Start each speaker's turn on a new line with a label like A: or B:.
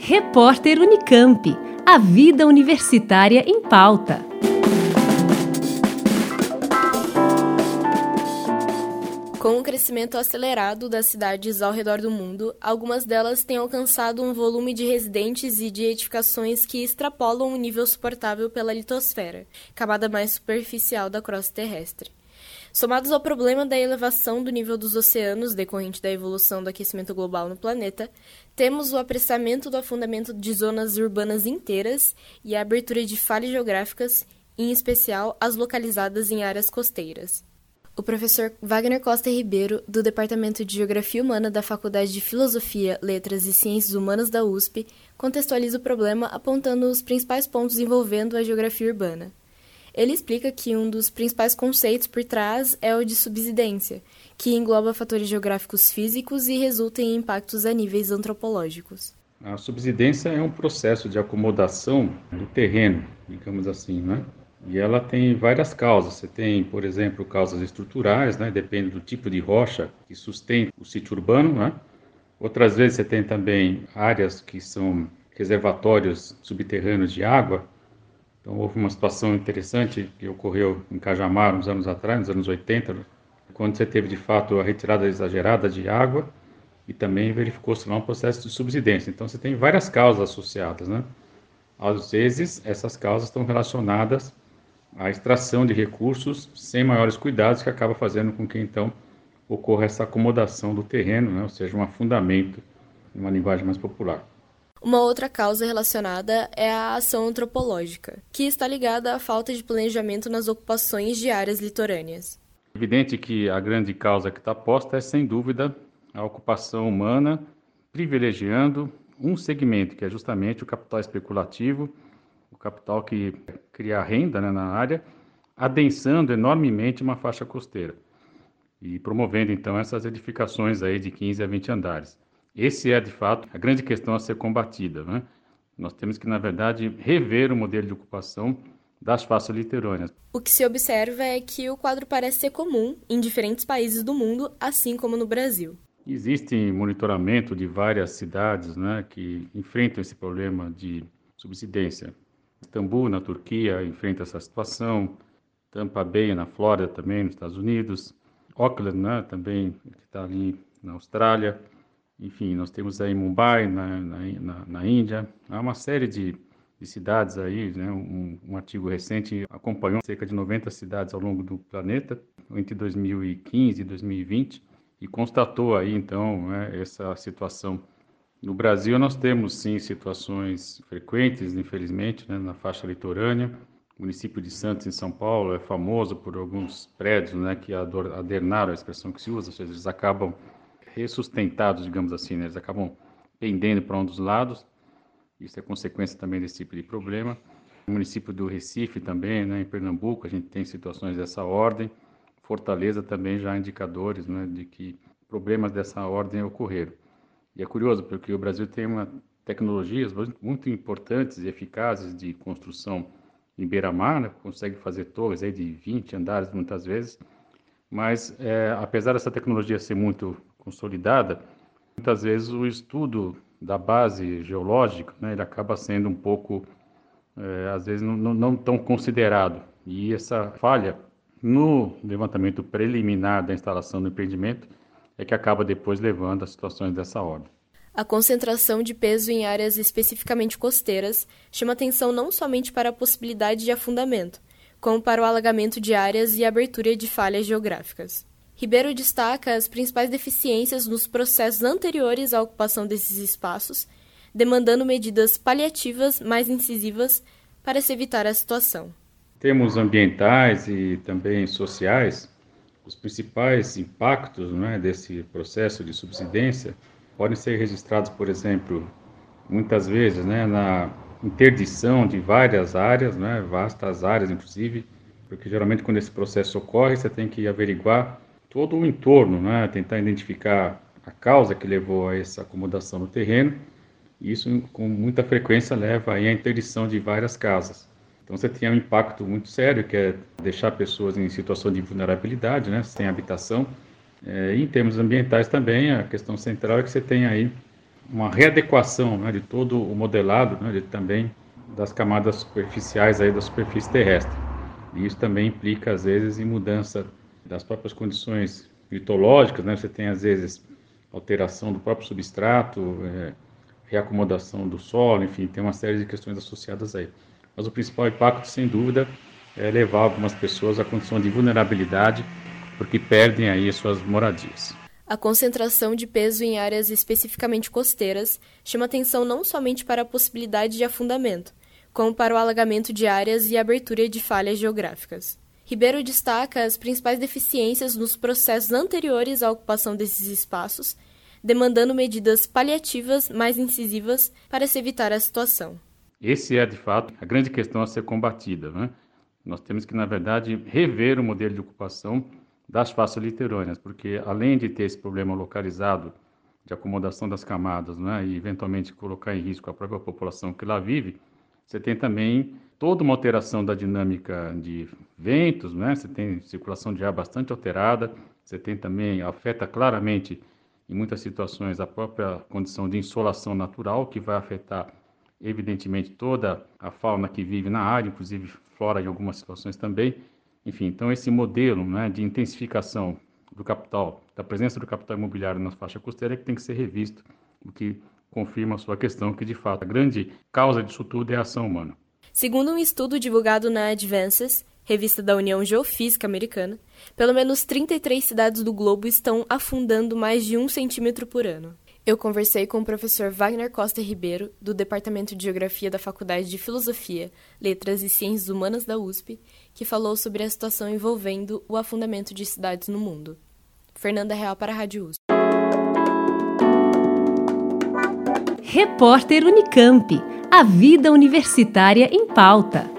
A: Repórter Unicamp. A vida universitária em pauta.
B: Com o crescimento acelerado das cidades ao redor do mundo, algumas delas têm alcançado um volume de residentes e de edificações que extrapolam o nível suportável pela litosfera, camada mais superficial da crosta terrestre. Somados ao problema da elevação do nível dos oceanos decorrente da evolução do aquecimento global no planeta, temos o apressamento do afundamento de zonas urbanas inteiras e a abertura de falhas geográficas, em especial as localizadas em áreas costeiras. O professor Wagner Costa Ribeiro, do Departamento de Geografia Humana da Faculdade de Filosofia, Letras e Ciências Humanas da USP, contextualiza o problema apontando os principais pontos envolvendo a geografia urbana. Ele explica que um dos principais conceitos por trás é o de subsidência, que engloba fatores geográficos físicos e resulta em impactos a níveis antropológicos.
C: A subsidência é um processo de acomodação do terreno, digamos assim, né? E ela tem várias causas. Você tem, por exemplo, causas estruturais, né? Depende do tipo de rocha que sustenta o sítio urbano, né? Outras vezes você tem também áreas que são reservatórios subterrâneos de água. Então houve uma situação interessante que ocorreu em Cajamar uns anos atrás, nos anos 80, quando você teve de fato a retirada exagerada de água e também verificou-se lá um processo de subsidência. Então você tem várias causas associadas, né? Às vezes essas causas estão relacionadas a extração de recursos sem maiores cuidados, que acaba fazendo com que, então, ocorra essa acomodação do terreno, né? Ou seja, um afundamento, em uma linguagem mais popular.
B: Uma outra causa relacionada é a ação antropológica, que está ligada à falta de planejamento nas ocupações de áreas litorâneas.
C: É evidente que a grande causa que está posta é, sem dúvida, a ocupação humana, privilegiando um segmento, que é justamente o capital especulativo, o capital que cria renda, né, na área, adensando enormemente uma faixa costeira e promovendo então essas edificações aí de 15 a 20 andares. Esse é, de fato, a grande questão a ser combatida, né? Nós temos que, na verdade, rever o modelo de ocupação das faixas litorâneas.
B: O que se observa é que o quadro parece ser comum em diferentes países do mundo, assim como no Brasil.
C: Existe monitoramento de várias cidades, né, que enfrentam esse problema de subsidência. Istambul, na Turquia, enfrenta essa situação. Tampa Bay, na Flórida, também, nos Estados Unidos. Auckland, né, também, que está ali na Austrália. Enfim, nós temos aí Mumbai, na Índia. Há uma série de cidades aí, né? Um artigo recente acompanhou cerca de 90 cidades ao longo do planeta, entre 2015 e 2020, e constatou aí, então, né, essa situação. No Brasil, nós temos, sim, situações frequentes, infelizmente, né, na faixa litorânea. O município de Santos, em São Paulo, é famoso por alguns prédios, né, que adernaram, a expressão que se usa, ou seja, eles acabam ressustentados, digamos assim, né, eles acabam pendendo para um dos lados. Isso é consequência também desse tipo de problema. No município do Recife também, né, em Pernambuco, a gente tem situações dessa ordem. Fortaleza também já há indicadores, né, de que problemas dessa ordem ocorreram. E é curioso porque o Brasil tem tecnologias muito importantes e eficazes de construção em beira-mar, né? Consegue fazer torres aí de 20 andares muitas vezes, mas apesar dessa tecnologia ser muito consolidada, muitas vezes o estudo da base geológica, né, ele acaba sendo um pouco, às vezes, não tão considerado. E essa falha no levantamento preliminar da instalação do empreendimento é que acaba depois levando a situações dessa ordem.
B: A concentração de peso em áreas especificamente costeiras chama atenção não somente para a possibilidade de afundamento, como para o alagamento de áreas e abertura de falhas geográficas. Ribeiro destaca as principais deficiências nos processos anteriores à ocupação desses espaços, demandando medidas paliativas mais incisivas para se evitar a situação.
C: Em termos ambientais e também sociais, os principais impactos, né, desse processo de subsidência podem ser registrados, por exemplo, muitas vezes, né, na interdição de várias áreas, né, vastas áreas inclusive, porque geralmente quando esse processo ocorre, você tem que averiguar todo o entorno, né, tentar identificar a causa que levou a essa acomodação no terreno, e isso com muita frequência leva aí à interdição de várias casas. Então você tem um impacto muito sério, que é deixar pessoas em situação de vulnerabilidade, né, sem habitação. E em termos ambientais também, a questão central é que você tem aí uma readequação, né, de todo o modelado, né, também das camadas superficiais aí da superfície terrestre. E isso também implica, às vezes, em mudança das próprias condições litológicas, né? Você tem, às vezes, alteração do próprio substrato, reacomodação do solo, enfim, tem uma série de questões associadas aí. Mas o principal impacto, sem dúvida, é levar algumas pessoas à condição de vulnerabilidade, porque perdem aí suas moradias.
B: A concentração de peso em áreas especificamente costeiras chama atenção não somente para a possibilidade de afundamento, como para o alagamento de áreas e abertura de falhas geográficas. Ribeiro destaca as principais deficiências nos processos anteriores à ocupação desses espaços, demandando medidas paliativas mais incisivas para se evitar a situação.
C: Esse é, de fato, a grande questão a ser combatida, né? Nós temos que, na verdade, rever o modelo de ocupação das faixas litorâneas, porque além de ter esse problema localizado de acomodação das camadas, né, e eventualmente colocar em risco a própria população que lá vive, você tem também toda uma alteração da dinâmica de ventos, né? Você tem circulação de ar bastante alterada, você tem também, afeta claramente, em muitas situações, a própria condição de insolação natural, que vai afetar, evidentemente, toda a fauna que vive na área, inclusive flora em algumas situações também. Enfim, então esse modelo, né, de intensificação do capital, da presença do capital imobiliário na faixa costeira é que tem que ser revisto, o que confirma a sua questão que, de fato, a grande causa disso tudo é a ação humana.
B: Segundo um estudo divulgado na Advances, revista da União Geofísica Americana, pelo menos 33 cidades do globo estão afundando mais de 1 centímetro por ano. Eu conversei com o professor Wagner Costa Ribeiro, do Departamento de Geografia da Faculdade de Filosofia, Letras e Ciências Humanas da USP, que falou sobre a situação envolvendo o afundamento de cidades no mundo. Fernanda Real para a Rádio USP.
A: Repórter Unicamp. A vida universitária em pauta.